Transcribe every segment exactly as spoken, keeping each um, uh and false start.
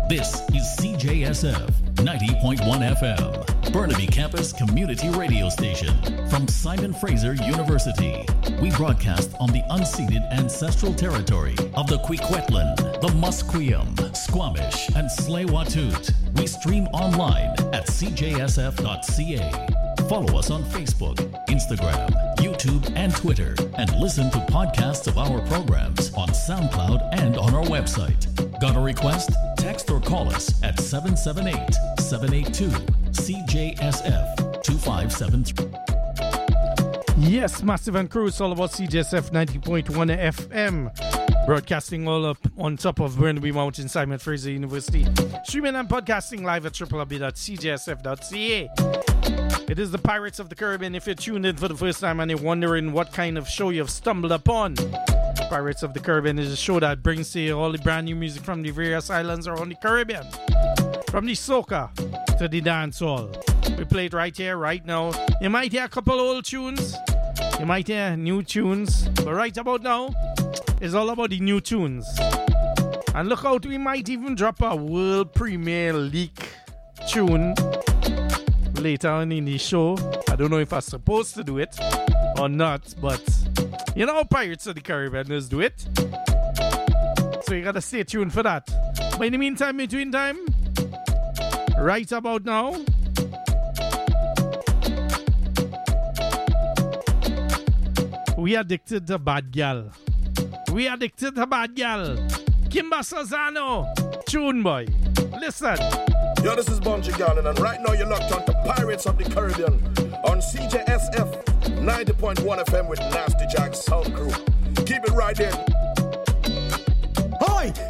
This is C J S F ninety point one F M, Burnaby Campus Community Radio Station. From Simon Fraser University, we broadcast on the unceded ancestral territory of the Kwikwetlan, the Musqueam, Squamish, and Tsleil-Waututh. We stream online at c j s f dot c a. Follow us on Facebook, Instagram, YouTube, and Twitter, and listen to podcasts of our programs on SoundCloud and on our website. Got a request? Text or call us at seven seven eight, seven eight two, C J S F two five seven three. Yes, Massive and Crew, it's all about C J S F ninety point one F M. Broadcasting all up on top of Burnaby Mountain, Simon Fraser University. Streaming and podcasting live at w w w dot c j s f dot c a. It is the Pirates of the Caribbean. If you're tuned in for the first time and you're wondering what kind of show you've stumbled upon, Pirates of the Caribbean is a show that brings to you all the brand new music from the various islands around the Caribbean. From the soca to the dancehall. We play it right here, right now. You might hear a couple old tunes. You might hear new tunes. But right about now, it's all about the new tunes. And look out, we might even drop a world premiere leak tune later on in the show. I don't know if I'm supposed to do it or not, but you know how Pirates of the Caribbean do it. So you gotta stay tuned for that. But in the meantime, between time, right about now, we addicted to bad gal. We addicted to bad gal. Kimba Sazano, tune boy. Listen. Yo, this is Bunji Garland, and right now you're locked on to Pirates of the Caribbean on C J S F ninety point one F M with Nasty Jack Sound Crew. Keep it right there. Hi!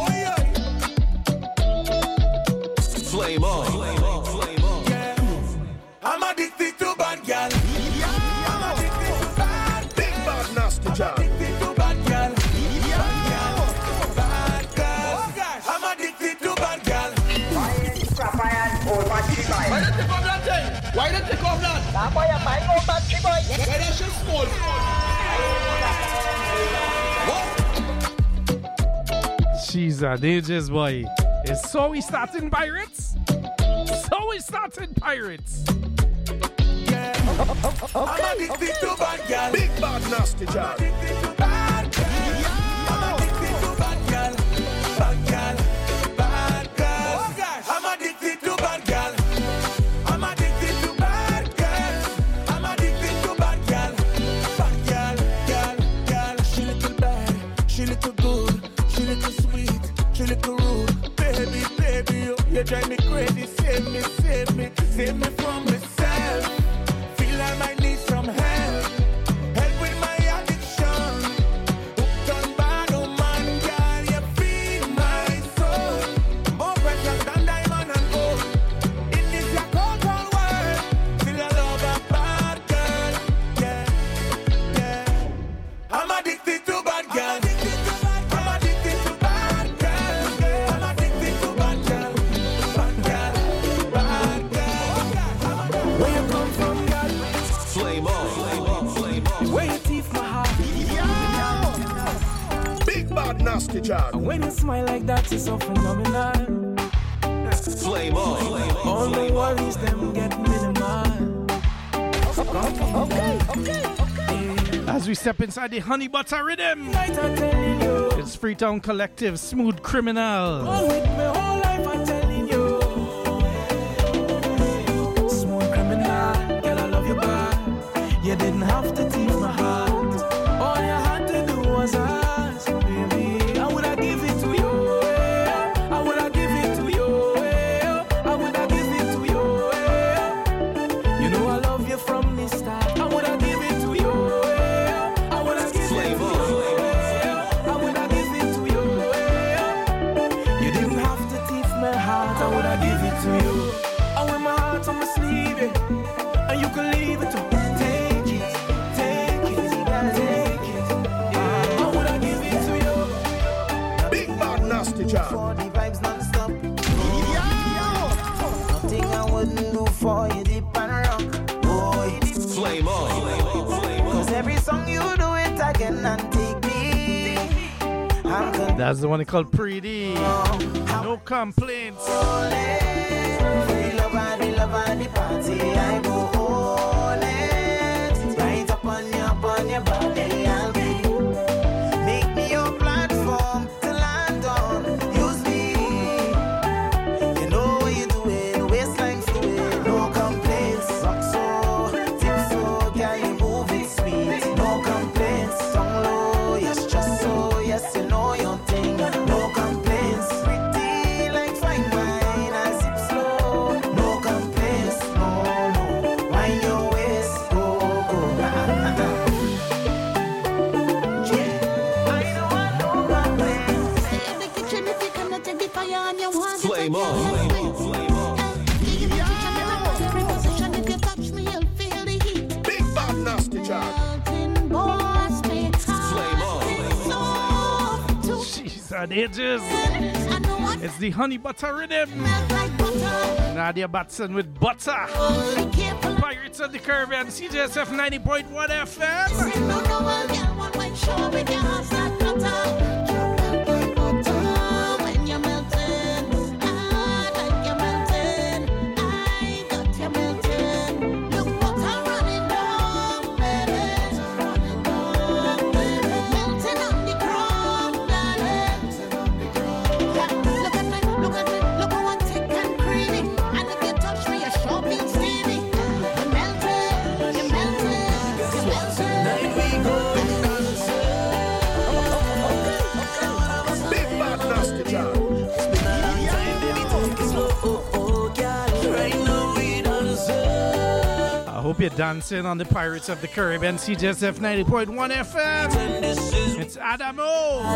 Flame on. Flame on. Flame on. Yeah. I'm addicted to bad gal. Yeah. I'm addicted to bad. Big bad Nasty Jack. I'm addicted to bad gal. Yeah. Bad gal. Oh gosh. I'm addicted to bad gal. Why don't you come that thing? Why don't you come that? That boy a bang on that tree boy. Why don't you small? What? She's a dangerous boy. Is so we starting Pirates? So we starting Pirates. Yeah. I'm addicted to bad gal. Big bad Nasty Jack. I'm addicted to bad gal. I'm addicted to bad gal. Bad gal. Bad gal. Oh gosh. I'm addicted to bad gal. I'm addicted to bad gal. I'm addicted to bad gal. Bad gal. Gal. Gal. She little bad. She little good. She little sweet. She little rude. Baby, baby, you, you drive me crazy. Save me, save me. Save me from myself. Feel I might need some help. Help with my addiction. Hooked on bad, oh man, girl, you feed my soul. More precious than diamond and gold. In this your cold, cold world, still I love a bad girl. Yeah, yeah. I'm addicted to bad girl. I'm addicted to bad girl. I'm addicted to bad girl. Bad girl, bad girl. Where you come from, girl? Flame on. Flame on. Flame on. Where you teeth my heart? Big bad Nasty Jack. And when you smile like that, you're so phenomenal. Flame on. Flame on. All the worries, them get minimal. Okay, okay, okay. As we step inside the Honey Butter Rhythm, Night I'm telling you. it's Freetown Collective, Smooth Criminal. All with me whole life, I'm telling you. Smooth criminal, girl, I love you bad. You didn't have to tease my heart. All you had to do was ask, baby. I would have give it to you. I would have give it to you. I would have give it to you. You know I love you from the start. I would have give it to you. I would have give it to Flame you. on. I would have give it to you. You didn't have to thief my heart. I would have give it to you. I wear my heart on my sleeve, yeah. And you can leave it to take it, take it, take it. Yeah. I would have give it to you. Big bad Nasty Jack. For the vibes non-stop. Nothing I wouldn't do for you, deep and rock. Boy, Flame on. Flame on. Flame on. cause every song you do it again and take me. I'm convinced That's the one called Pretty. No complaints. We love and we love and the party. I go all in. Right up on your, on your body, I'll be. Make me your platform to land on. Use me. You know what you're doing. Waistline fluid. No complaints. Rock so, tip so, girl, you move it sweet. No complaints. Tongue low, yes, just so. Yes, you know your thing. No complaints. Pretty like fine wine. I sip slow. No complaints. No, no. Wind your waist. Go, go. I don't want no complaints. Stay in the kitchen if you cannot take the fire and you want it. Flame on, flame on, flame on. Stay in the kitchen in a every position. If you touch me, you'll feel the heat. Big bad nasty child. Melting boss, make Flame on, flame on. soft to Jeez, and ages. I know what It's the honey butter rhythm. smells like butter. Nadia Batson with butter. Be careful. Pirates of the Caribbean, C J S F ninety point one F M. Say no, no, well, girl, one way show with your hands that butter. You melt like butter when you're melting. I like you melting. I got you melting. Look, butter running down, baby. Running down, baby. Melting on the ground, darling. Yeah, look at me, look at me, look at one thick and creamy. And if you touch me, you sure feel steamy. You're melting, you're melting, you're melting. Big bad nasty child. I hope you're dancing on the Pirates of the Caribbean, C J S F ninety point one F M. It's Adamo. Oh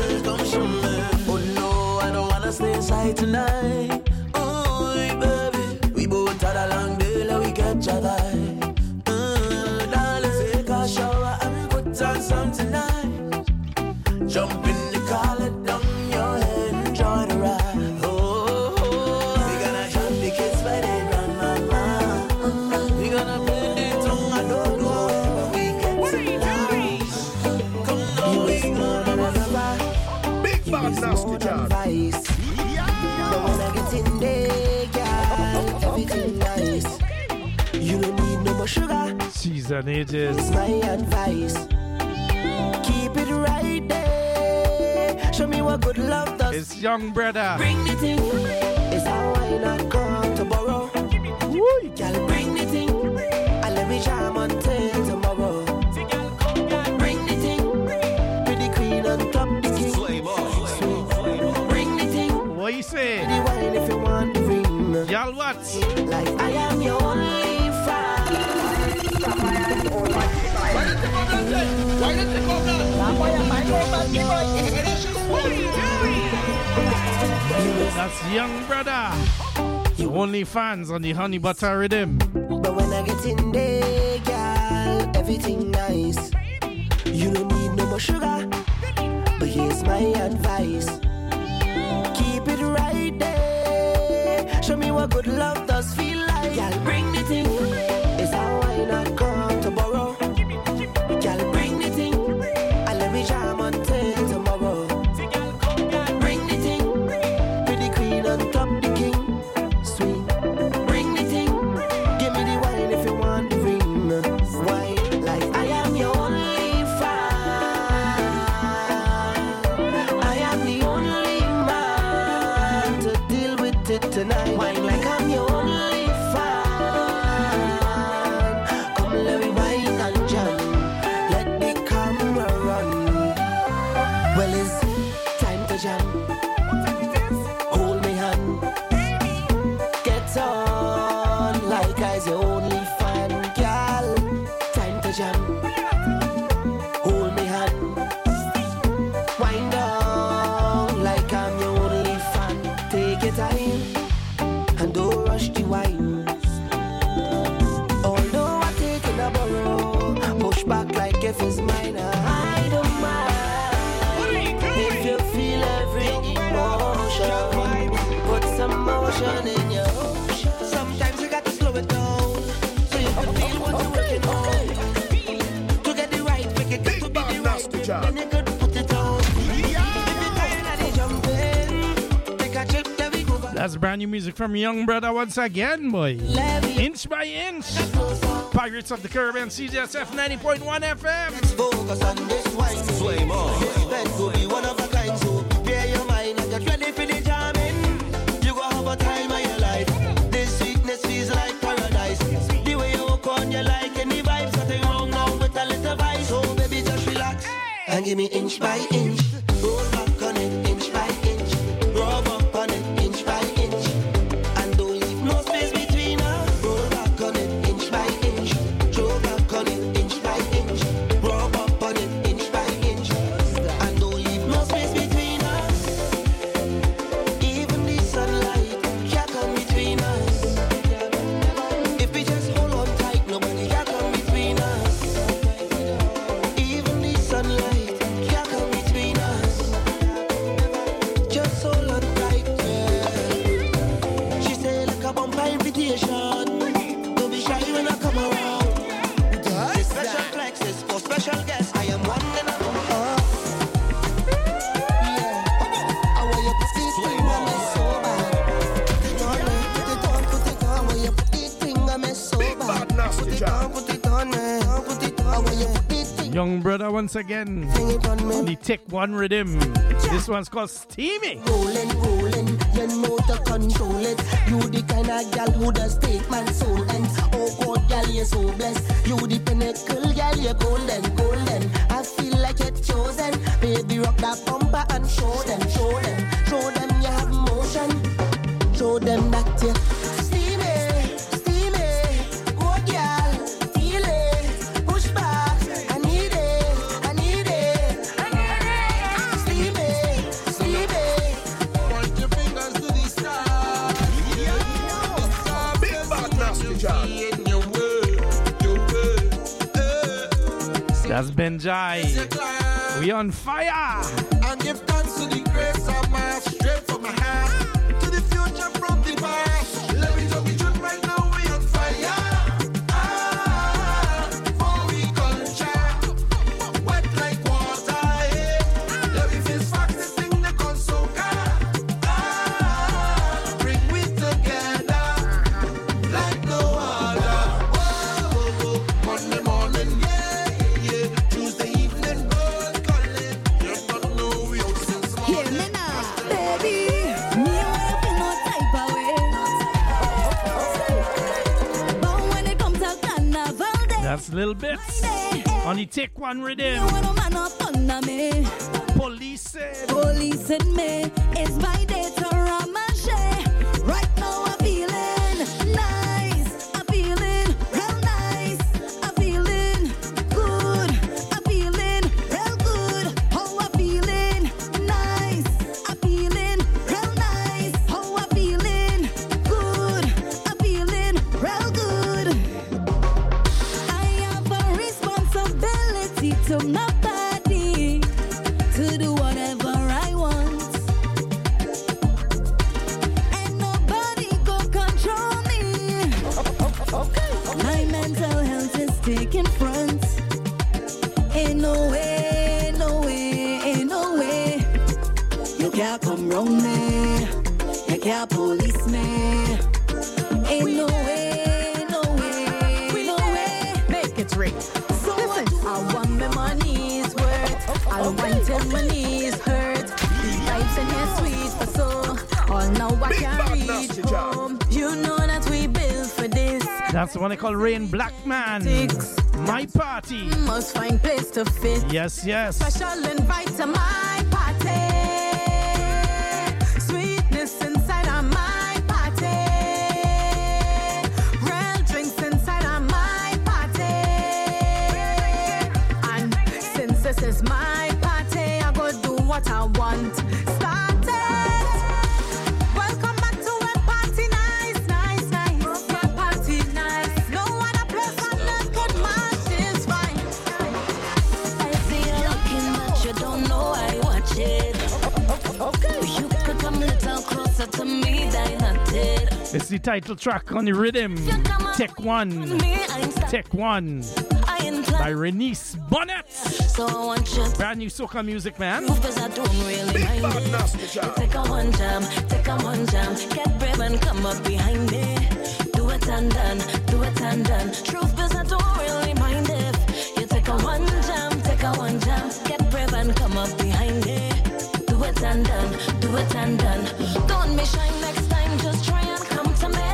no, I don't wanna stay inside tonight. Oh, baby, we both had a long day, let we catch a light. Uh, darling, take a shower and put on some tonight. Jump in the car, let down your head, enjoy the ride. Oh, we gonna drop the kids by the grandmama. We gonna play the tongue, I don't know when we get to life. Come on, we gonna ride. Big bad nasty child. Advice. But when I get in there, girl, everything nice. You don't need no more sugar. Jeez, and ages. It's my advice. Keep it right there. Show me what good love does. It's young brother. Bring the thing. It's how I not come to borrow. Woo. Girl, bring the thing. I let me jam until tomorrow. Bring the thing. Pretty queen on top the king. Flame on, flame on, flame on. Bring the thing. What you say? The wine if you want the ring. Y'all what? Like I am your only fan. Why did you come down there? Why did you come down? That's young brother. Only fans on the honey butter rhythm. But when I get in there, girl, everything nice. You don't need no more sugar. But here's my advice. Keep it right there. Show me what good love does feel like. Girl, bring the thing. It's how I not come to borrow. Girl, bring the thing. I let me jam until tomorrow. Bring the thing. Pretty queen on top the king. Sweet. Bring the thing. Give me the wine if you want the ring. Wine like I am your only fan. I am the only man to deal with it tonight. Wine like I'm your only fan. Come let me wine and jam. Let the camera run. Well, it's time to jam. Hold me hand. Get on like I's your only fan, girl. Time to jam. Hold me hand. Wind down like I'm your only fan. Take your time and don't rush the wine. Although I take in a borrow, push back like if it's mine. I don't mind if you feel every emotion. Put some motion in your ocean. Sometimes you got to slow it down so you can feel what you're working on. To get the right pick, it got to be the right pick. Then you could put it on. If you can't That's brand new music from Young Brother once again, boy. Inch by inch. Pirates of the Caribbean, C J S F ninety point one F M. Focus on this wine. Flame on. This bed will be one of a kind, so prepare your mind and get ready for the jamming. You go have a time of your life. This sweetness feels like paradise. The way you walk on, you like any vibes. Nothing wrong now with a little vibe. So baby, just relax and give me inch by inch. Roll back on it, inch by inch. Rub up on it, inch by inch. And don't leave no space between us. Roll back on it, inch by inch. Throw back on it, inch by inch. Rub up on it, inch by inch. And don't leave no space between us. Even the sunlight can't come between us. If we just hold on tight, nobody can come between us. Even the sunlight can't come between us. Just hold on tight, yeah. She say like a bumper invitation. Don't be shy when I come around. This special flexes for special guests. I am one and a oh. Yeah. I want you to see thing I miss so bad. Put it on me, put it on, put it on. When you put this thing I miss so Big bad. bad nasty Put it job. on, put it on me, put it on. When you put this thing, Young Brother once again. thing it on me. The Tech One rhythm. This one's called Steamy. Rolling, rolling, you know to control it. You the kind of gal who does take my soul. And oh God, gal, you're so blessed. You the pinnacle, gal, you're golden, golden. I feel like you're chosen. Baby, rock that bumper and show them, show them, show them you have motion. Show them that you steamy, steamy. Oh gal, feel it, push back. I need it, I need it, I need it. Steamy, steamy. Point your fingers to the stars. Big bad nasty job. In your word, your word. Uh, That's Benjai. We on fire. and give thanks to the grace of my straight from my heart to the future from the past. Let me tell you the truth right now, we on fire. Ah, for we culture, wet like water. Eh. Let me face facts, this thing they call soca. Ah, bring we together like no other. Whoa, whoa, whoa. Monday morning, yeah, yeah. Tuesday evening, roll calling. You don't know we out since Hear morning. me now, baby. Me will feel no type of way. But when it comes to carnival day, That's Little Bits on the Tech One you rhythm. wanna man up under me. Police said. Police and me, it's my day to ramashe. Right now I'm feeling nice. I'm feeling real nice. I'm feeling good. I'm feeling real good. How I'm feeling nice. I'm feeling real nice. How I'm feeling good. I'm feeling real good. I have a responsibility to my body to do whatever I want. And nobody go control me. My mental health is taking front. Ain't no way, no way, ain't no way. You can't come round me. You can't police me. Ain't no way, no way, no way. Make it real. So listen, I want my money's worth. I don't want till my knees hurt. The vibes in here sweet for so. All now I Big can bad reach nasty job. home. You know that we built for this. That's the one they call Rain Blackman. Six. My party. Must find place to fit. Yes, yes. Special invite to my party. Sweetness inside of my party. Real drinks inside of my party. And since this is my party, I go do what I want. Start it. Welcome back to a party nice, nice, nice. A party nice. No other place on earth could match this vibe. I see you looking, but you don't know I watch it. Okay. You could come a little closer to me than I did. It's the title track on the rhythm. Tech One. Tech One. I ain't By Renice Bonnet. So I want you to Brand new soca music, man. prove 'cause I don't really Big mind bad it. nasty job. Take a one jam, take a one jam, get come up behind me. Do it and done, do it and done. Truth is I don't really mind if you take a one jam, take a one jam. Get brave and come up behind me. Do it and done, do it and done. Don't be shy next time, just try and come to me.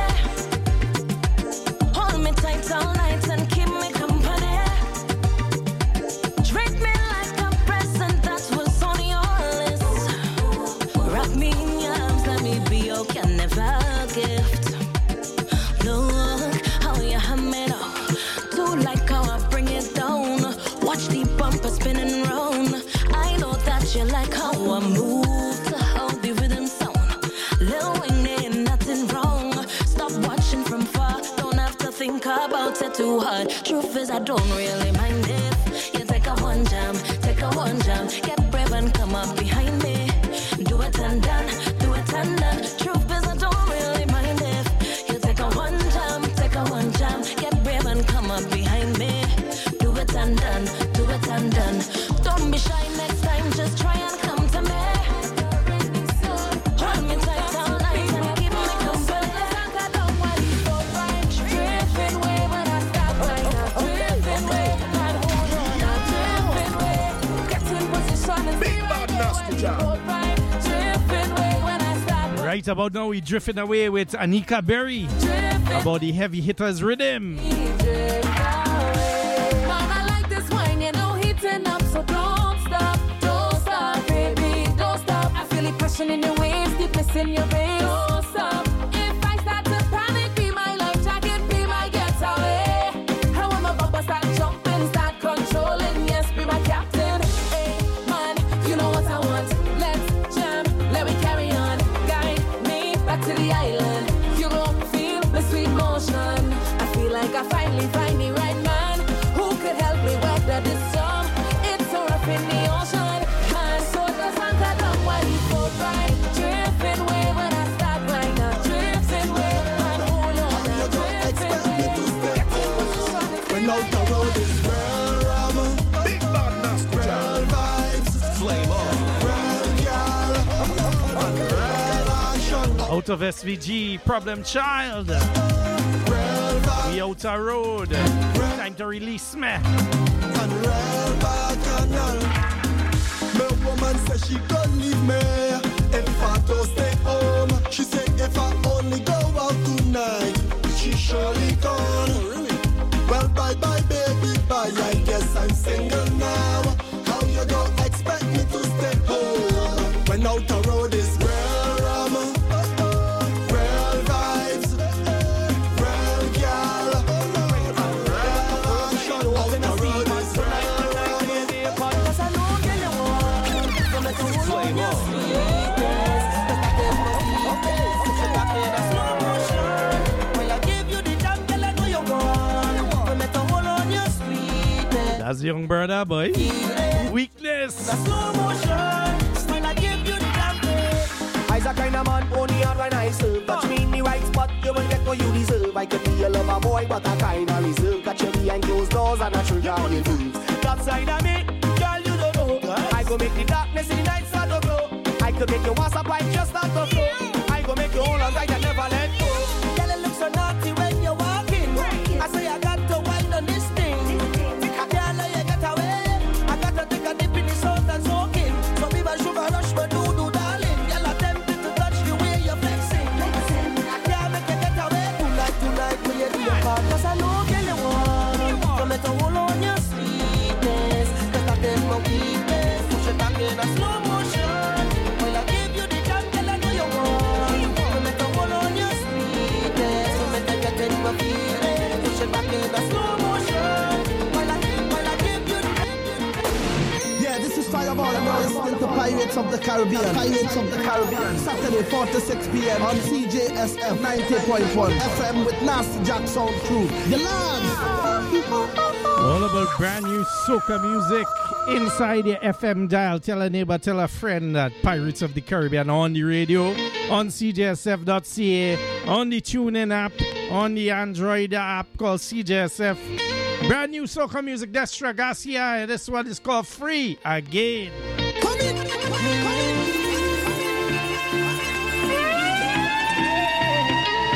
Hold me tight all night and keep me company. Treat me like a present that was on your list. Wrap me in your arms, let me be your carnival gift. Look how you ham it up. Do like how I bring it down. Watch the bumper spinning round. I know that you like how I move to how the rhythm sound. Lil Wayne ain't nothing wrong. Stop watching from far. Don't have to think about it too hard. Truth is I don't really mind if you take a one jam, take a one jam. Get brave and come up behind me. Do it and done, do it and done. Truth is I don't really mind if you take a one jam, take a one jam. Get brave and come up behind me. Do it and done, do it and done. Don't be shy next time, just try and come to me. Hold me tight all night and keep me company. Drifting way when I stop right now. Drifting way and hold on now. Drifting way, get in position and Big bad nasty job. drifting way when I stop. Right about now, we drifting away with Anika Berry about the heavy hitters rhythm. Man, I like this wine, you know, heating up, so don't stop, don't stop, baby, don't stop. I feel the passion in your waves, keep missing your veins. Don't stop. If I start to panic, be my life jacket, be my getaway. How when my bumper start jumping, start controlling, yes, be my captain. Hey, man, you know what I want. Let's jam, let me carry on. Guide me back to the island. You gon' feel the sweet motion. I feel like I finally find the right man who could help me weather this storm. It's so rough in the ocean, man. So just anchor down while you go right. Drifting way when I start right now. Drifting way and hold on now. Drifting way. When out the road is real rubber, Big bad nasty real job. vibes, Flame on. real girl, and real action. Out of S V G, Problem Child. Real vibes We out a road. Time to release me. and real bacchanal. My woman says she gon' leave me if I don't stay home. She said if I only go out tonight, she surely gone. Well, bye bye baby, bye. I guess I'm single now. How you gon' expect me to stay home when out the road is real rum, real vibes, real girl, and real action. Out the road is real rum. Cause I know girl you want. Come let me hold on your sweetness. Cause I get no sweetness. Put you back in a slow motion. When I give you the jam, girl I know you want. Come let me hold on your sweetness. That's young brother, boy. Weakness. Slow motion. When I give you the jam, I's a kind of man only on when I serve. Touch me in the right spot, you will get what you deserve. I could be a lover boy, but I kind of reserve. Catch you behind closed doors and I trigger your moves. That side of me, girl, you don't know. I go make the darkness in the night start to glow. I could make your WhatsApp pipe just start to flow. I go make you hold on tight and never let go. Girl, it looks so naughty when you're walking. I say I got to wind on this thing. I can't let you get away. I got to take a dip in the salt and soak in. Some people sugar rush, but do do darling. Girl, I'm tempted to touch the way you're flexing. I can't make you get away. Tonight, tonight, will you do your part? Cause I know, girl, you want. Come let her hold on your sweetness. Cause I get no weakness. Push it back in a slow motion. When I give you the jam, girl, I know you want. Come let her hold on your sweetness. Come let her get in my feelings. Push it back in a slow motion. When I, when I give you the Yeah, this is Fireball and you're listening to Pirates of the Caribbean. Pirates of the Caribbean. Saturday, four to six p.m. on C J S F ninety point one F M with Nasty Jack Sound Crew. The lads! All about brand new soca music inside your F M dial. Tell a neighbor, tell a friend that Pirates of the Caribbean on the radio, on C J S F dot C A, on the TuneIn app, on the Android app called C J S F. Brand new soca music, Destra Garcia. This one is called Free Again. Come in!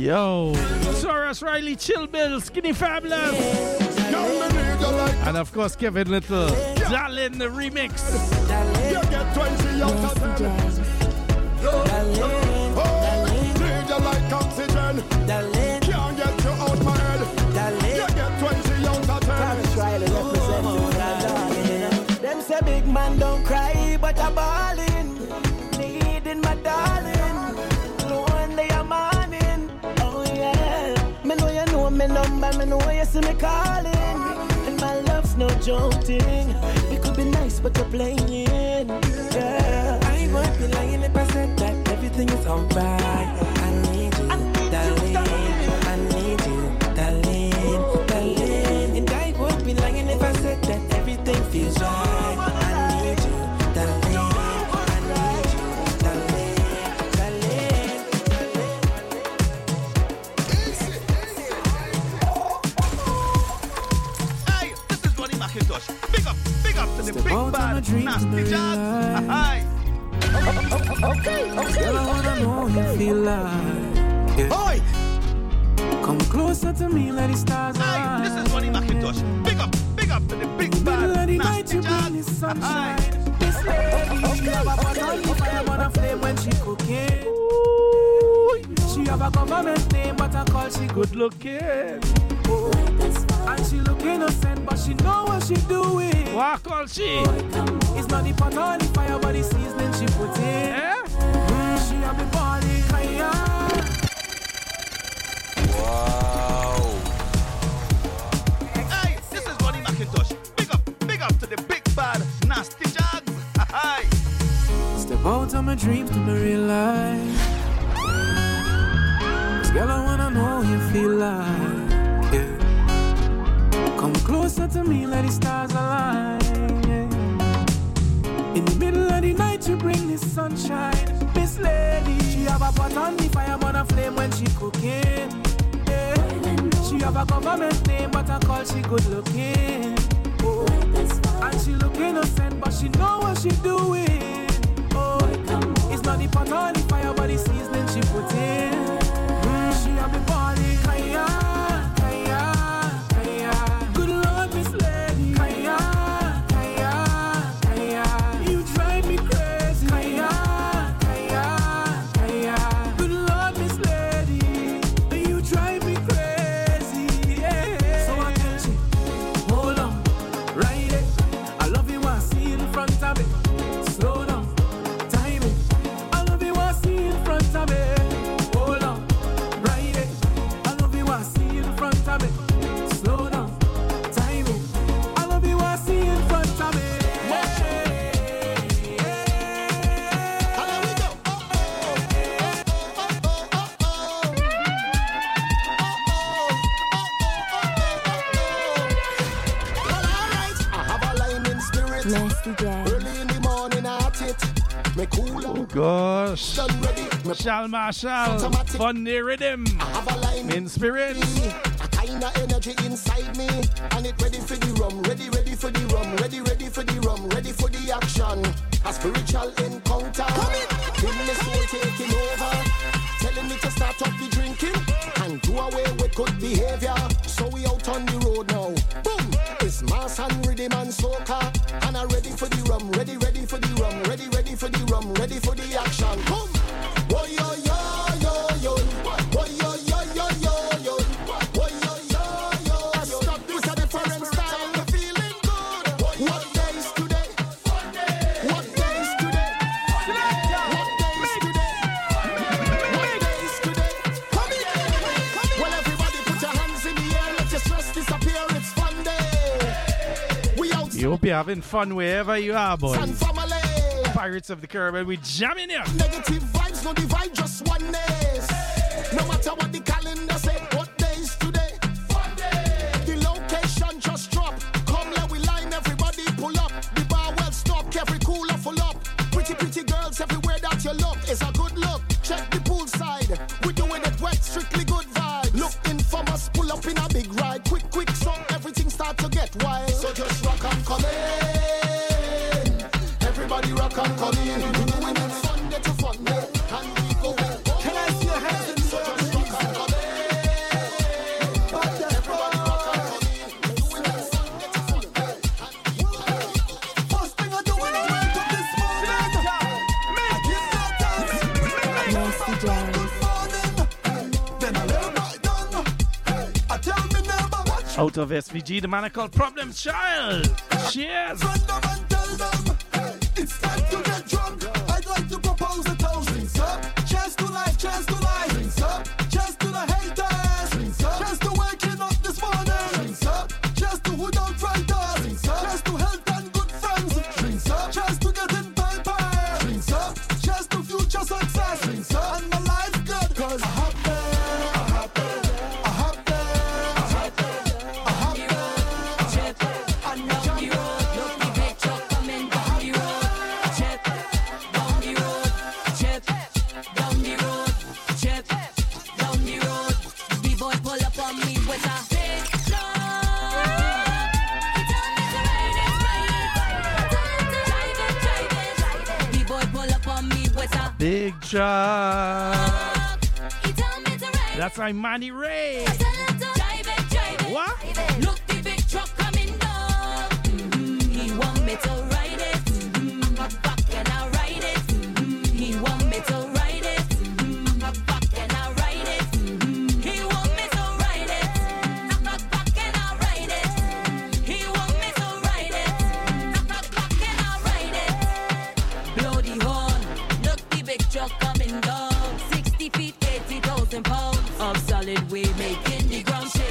Yo, Soros Riley, Chill Bill, Skinny Fabulous, and of course Kevin Little, Darling the remix. You get twenty out of ten. Need you like oxygen. Can't get you out my head. You get twenty out of ten. Riley representing darling. Them say big man don't cry, but I'm balling. Needing my darling. One day I'm morning. Oh yeah. Me know you know me number. Me know you see me calling. And my love's no joking. We could be nice, but you're playing. Yeah. I won't be lying if I said that everything is alright. I need you, darling. I need you, darling, darling. And I won't be lying if I said that everything feels right. I need you, darling. I need you, darling, darling, darling. Hey, this is Ronnie McIntosh. Big up, big up to the big bad nasty jazz. Hi. Okay, okay. Girl, I wanna know you feel like. Yeah. Boy, come closer to me, let the stars hey, this is Ronnie McIntosh. Big up, big up to the big bad nasty jazz. Hi. This lady, she have a pot on the fire, but a flame when she cooking. She have a government name, but I call she good looking. Oh. And she look innocent, but she know what she doing. What call she? It's not the pot on the fire, but the seasoning she put in. Eh? Mm, she have the body fire. Wow. Hey, this is Ronnie McIntosh. Big up, big up to the big bad nasty jags. Hi. Step out of my dreams to my real life. Girl, I wanna know you feel like. Yeah. Come closer to me, let the stars align. Yeah. In the middle of the night, you bring the sunshine. Miss Lady, she have a pot on the fire, but a flame when she cooking. Yeah. She have a government name, but I call she good looking. Oh. And she look innocent, but she know what she doing. Oh. It's not the pot on the fire, but the seasoning she put in. Mm, she have the body, kaya, kaya, kaya. Good Lord, Miss Lady, kaya, kaya, kaya. You drive me crazy, kaya, kaya, kaya. Good Lord, Miss Lady, you drive me crazy, yeah. So I tell you, hold on, ride it. I love you, I see in front of it. Slow down, time it. I love you, I see in front of it. Hold on. Slow down, time it. I love you, I see in front of me. Yeah. And there we go. Well, alright, I have a line in spirit. Nasty jazz. Early in the morning, I hit it. Me cool Oh gosh. done ready. Me Marshall Marshall, fun the rhythm, have a line in spirit. a kind of energy inside me, and it ready for the rum, ready, ready for the rum, ready, ready for the rum, ready for the action. A spiritual encounter. Come in, feel my soul taking over, telling me to start up the drinking and do away with good behavior. So we out on the road now. Boom, it's mass and rhythm and soca, and I'm ready for the rum, ready, ready for the rum, ready, ready for the rum, ready for the action. Boom. Whoa, yo, yo, yo, yo. Whoa, yo, yo, yo, yo, yo. Whoa, yo, yo, yo, yo. Stop this a different style. I'm feeling good. What day is today? What day is today? What day is today? What day is today? Come in. Well, everybody put your hands in the air. Let your stress disappear. It's fun day. We out. You hope you're having fun wherever you are, boys. And family. Pirates of the Caribbean, we jamming here. Negative vibes, no divide, just oneness. No matter what the calendar say, what day is today? One day. The location just drop. Come let we line, everybody pull up. The bar well stocked, every cooler full up. Pretty, pretty girls everywhere that you look is a good look. Check the pool side. We doing it wet, strictly good vibes. Look infamous, pull up in a big ride. Quick, quick, so everything start to get wild. So just rock and come in. Everybody rock and come in. We doing it Sunday to Sunday, and we go. Can I see your hands in the air? Out of S V G, the man I called Problem Child. Cheers. It's time to get drunk. I'd like to propose a toast. Drinks up. Cheers to life, cheers to life. Drinks up. Cheers to the haters. Drinks up. Cheers to waking up this morning. Drinks up. Cheers to who don't fight us. Drinks up. Cheers to health and good friends. Drinks up. Cheers to getting paper. Drinks up. Cheers to future success. Drinks up. And my life good. Cause I have Big truck. That's my Manny Ray. What? Look, the big truck coming down. Mm-hmm. He want me to ride it. Mm-hmm. Back and I ride it. Mm-hmm. He want me to ride it. Mm-hmm. Back and I ride it. Mm-hmm. He want me to ride it. Back and I ride it. He want me to ride it. Back and I ride it. Blow the horn. Look, the big truck coming down. Sixty feet, eighty thousand pounds of solid weight making the ground shake.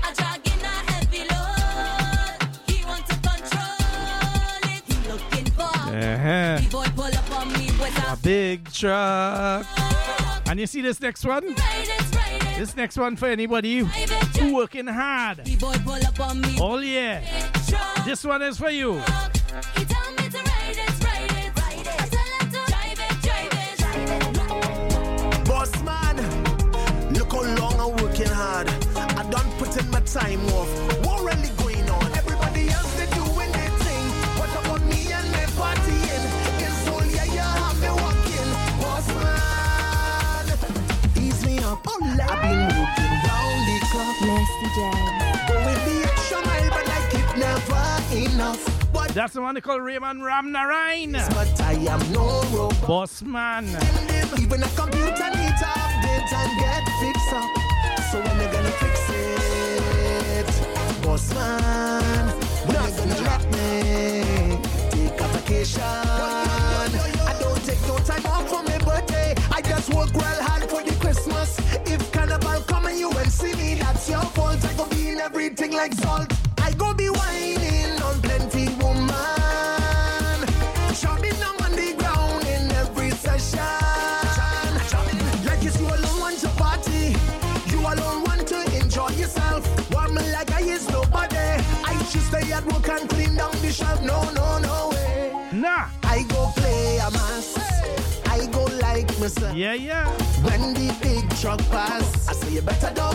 Uh-huh. Boy, pull up on me with a big truck. And you see this next one? Ride it, ride it. This next one for anybody who working hard. Boy, pull up on me. Oh yeah. This one is for you. He tell me to ride it, ride it, ride it. I tell him to drive it, drive it. Boss man, look how long I'm working hard. I done put in my time off. What really going on? Everybody else they doing their thing. What about me and my partying? It's all yeah, you have me walking. Boss man, ease me up. Oh, I've been moving round the clock. Nasty Jam. Going the extra mile, but like it never enough. But that's the one they call Raymond Ramnarine. But I am no robot. Boss man. Even a computer needs to update and get fixed up. So when you gonna fix it, boss man? When you gonna let me take a vacation? I don't take no time off for my birthday. I just work real hard for the Christmas. If Carnival come and you will see me, that's your fault. I go be in everything like salt. I go be whining on plenty woman. Shopping down on the ground in every session. Like it's you alone want to party. You alone want to enjoy yourself. Warm like I is nobody. I should stay at work and clean down the shop. No, no, no way. Nah. I go play a mass. I go like myself. Yeah, yeah. When the big truck pass, I say you better don't